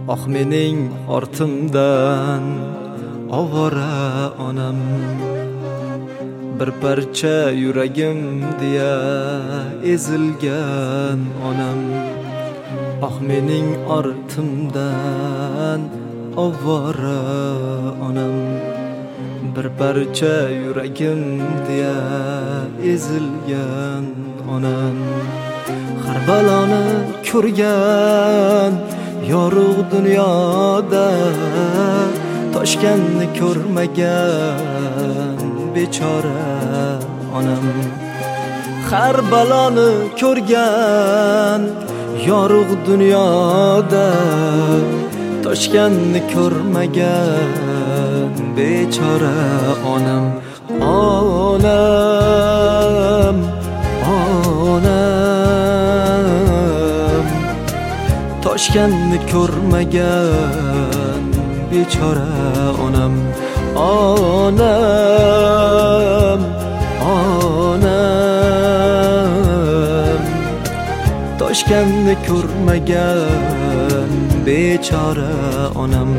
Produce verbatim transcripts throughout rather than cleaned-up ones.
Ah mening ortimdan ovora onam, bir parcha yuragim diye ezilgan onam. Ah mening ortimdan ovora onam, bir parcha yuragim diye ezilgan onam. Har baloni ko'rgan yorug' dunyoda toshganni ko'rmagan bechora onam. Har baloni ko'rgan yorug' dunyoda toshganni ko'rmagan bechora onam. Onam, onam, toshganni ko'rmagan bechora onam. Onam, onam, toshganni ko'rmagan bechora onam.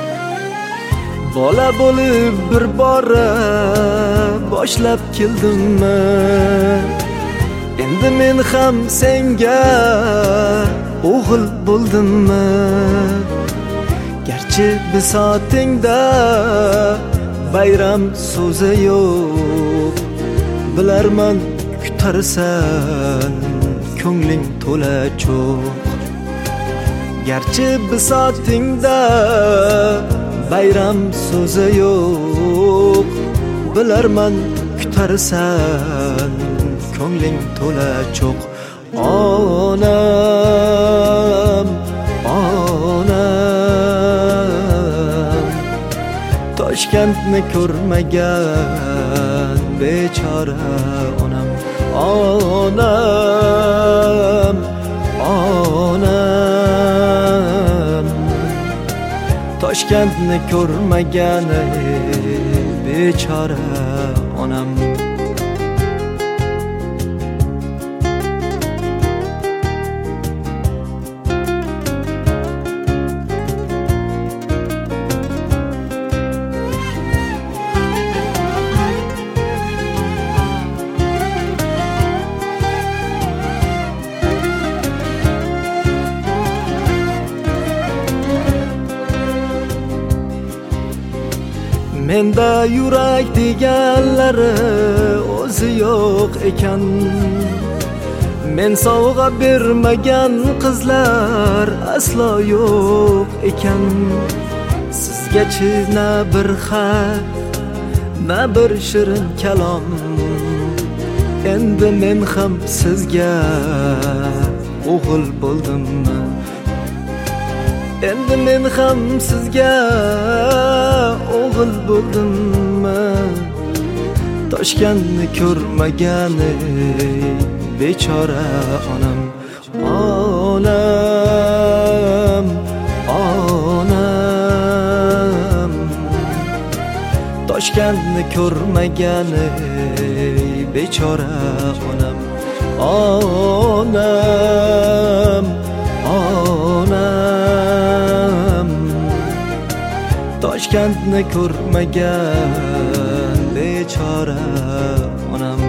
Bola bo'lib bir bora boshlab keldimmi, endi men ham senga o'g'il bo'ldimmi? Garchi bisotingda bayram so'zi yo'q, bilarman kutarsan ko'ngling to'la cho'q. Garchi bisotingda bayram so'zi yo'q, bilarman kutarsan ko'ngling to'la cho'q. Onam, onam, Toshkentni ko'rmagan bechora onam. Onam, onam, Toshkentni ko'rmagan bechora onam. Menda yurak deganlari o'zi yo'q ekan, men sovg'a bermagan qizlar aslo yo'q ekan. Sizgachi na bir xat, na bir shirin kalom, endi men ham sizga o'g'il bo'ldimmi? Endi men ham sizga o'g'il bo'ldimmi? Toshkentni ko'rmagan bechora onam. Onam, onam, Toshkentni ko'rmagan bechora onam. Onam, onam, Toshkentni ko'rmagan bechora onam.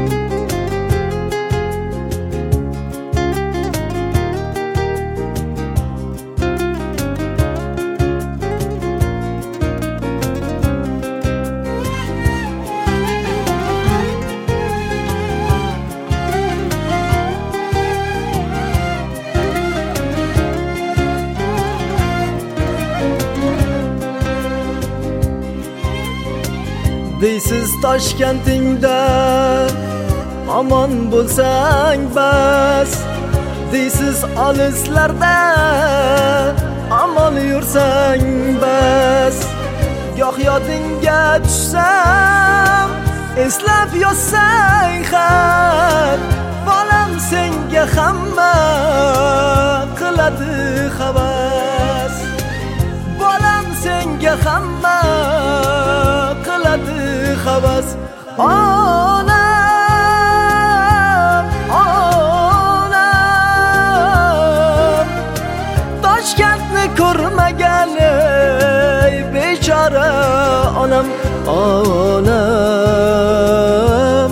Deysiz Toshkentingda omon bo'lsang bas, deysiz olislarda omon yursang bas. Goh yodingga tushsam eslab yozsang xat, bolam senga hamma qiladi havas. Bolam senga hamma qiladi havas. Onam, onam, Toshkentni ko'rmagan onam, onam,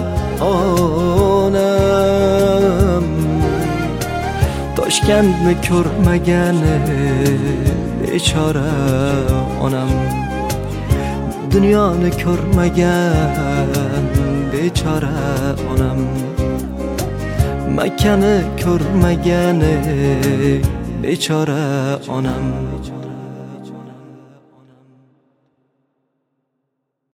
onam. Toshkentni ko'rmagani bechora onam, dunyoni ko'rmagan bechora onam, Makkani ko'rmagani bechora onam.